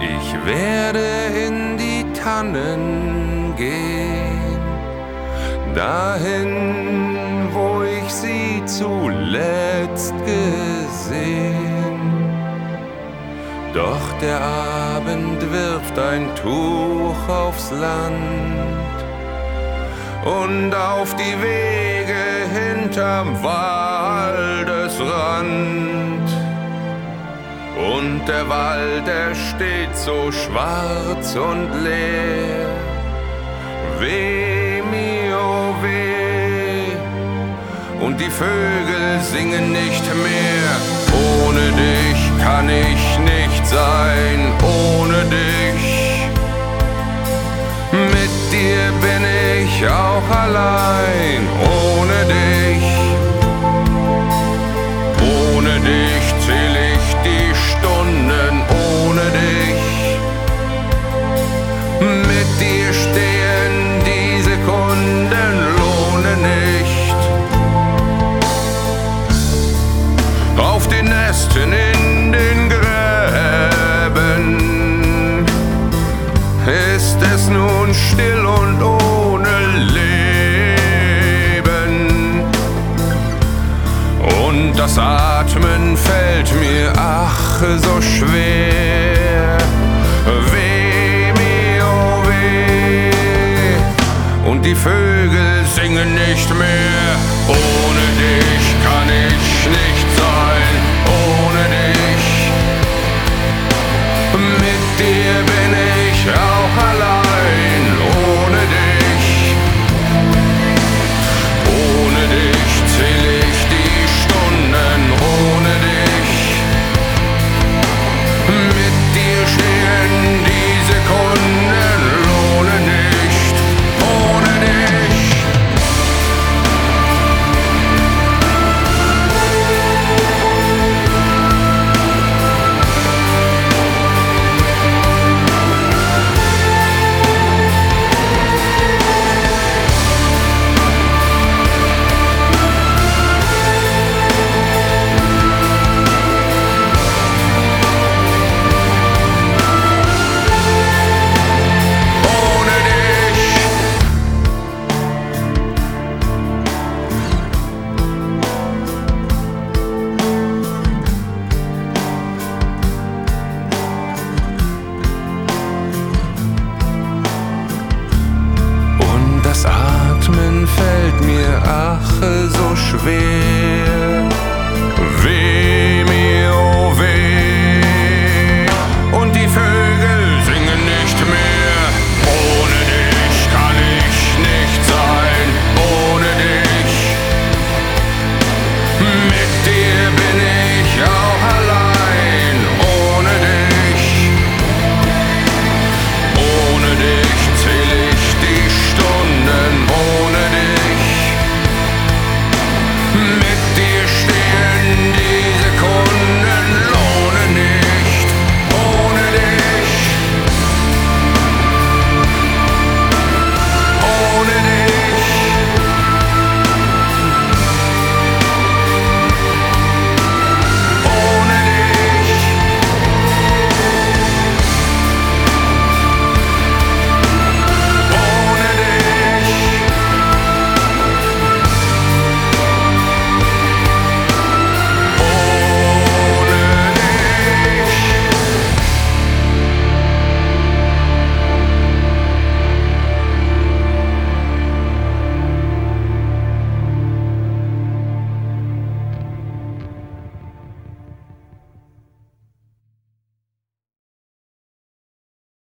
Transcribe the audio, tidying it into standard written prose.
Ich werde in die Tannen gehen, dahin, wo ich sie zuletzt gesehen. Doch der Abend wirft ein Tuch aufs Land und auf die Wege hinterm Waldesrand. Und der Wald, er steht so schwarz und leer. Weh mir, oh weh. Und die Vögel singen nicht mehr. Ohne dich kann ich nicht sein, ohne dich. Mit dir bin ich auch allein, ohne dich. Ohne dich zähl ich die Stunden, ohne dich. Mit dir stehen die Sekunden, lohne nicht. Auf den Nesten in den Gräben ist es nun still und ohne Leben. Und das Atmen fällt mir ach so schwer. Weh mir, oh weh. Und die Vögel singen nicht mehr. Ohne dich kann ich nicht sein, ohne dich. Mit dir bin ich auch allein, ohne dich. Ohne dich zähl ich die Stunden, ohne dich. Mit dir stehen die Sekunden, lohne nicht, ohne dich. Das Atmen fällt mir ach so schwer.